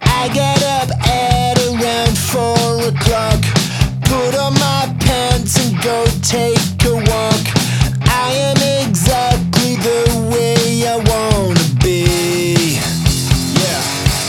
I get up at around 4 o'clock, put on my pants and go take a walk. I am exactly the way I wanna be. Yeah.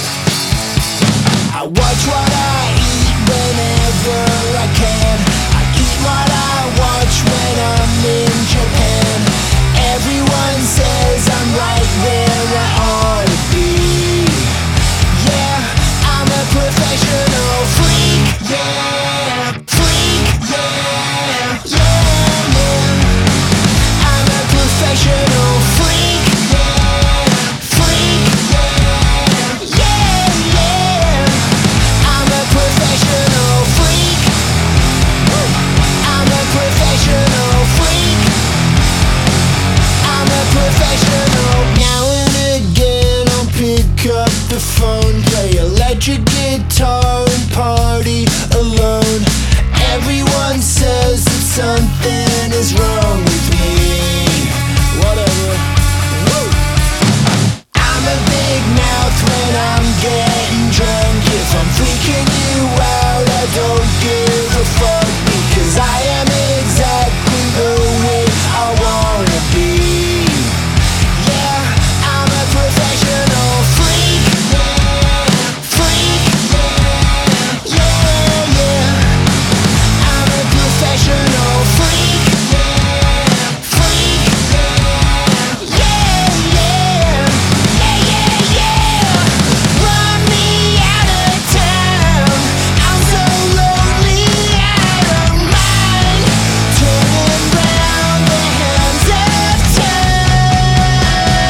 I watch what I eat whenever I can. I eat what I watch when I'm in Japan. Everyone says I'm right where I ought to be. Yeah, I'm a professional freak. Yeah, freak. Yeah, yeah, man. I'm a professional freak. Yeah, freak. Yeah, yeah, yeah. I'm a professional freak. I'm a professional freak. I'm a professional. Now and again I'll pick up the phone, play electric guitar and party alone. Everyone says that something is wrong with me. Whatever. Woo. I'm a big mouth when I'm getting drunk. If I'm freaking you out, I don't give a fuck, because I am exactly the way I wanna be. Yeah, I'm a professional freak. Yeah, freak. Yeah, yeah, yeah. I'm a professional freak. Yeah, freak. Yeah, yeah, yeah. Yeah, yeah, yeah. Run me out of town. I'm so lonely, out of mind. Turning round the hands of time.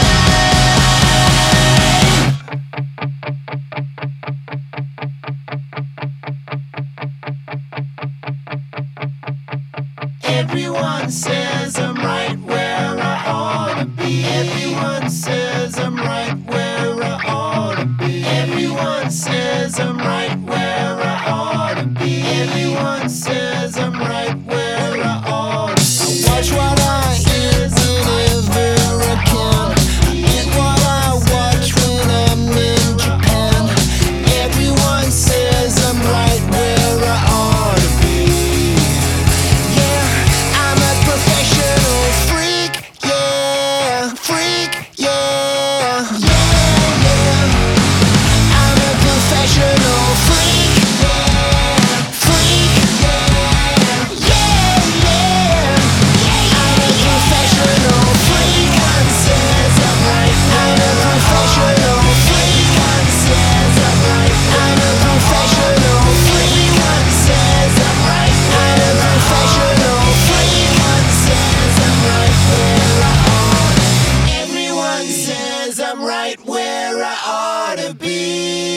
Everyone says I'm right where I ought to be. Everyone says I'm right where I ought to be. Everyone says I'm right where I ought to be. Everyone says I'm right where I ought to be. I watch what I eat whenever I can. Eat what I watch when I'm in Japan. Everyone says I'm right where I ought to be. Yeah, I'm a professional freak. Yeah, freak. Yeah, yeah, yeah. I'm a professional freak. Yeah, freak. Yeah, yeah, yeah. I'm a professional freak. One says I'm right. I'm a professional freak. One says I'm right. I'm a professional freak. One says I'm right. I'm a professional freak. One says I'm right where I ought. Everyone says I'm right where I ought to be.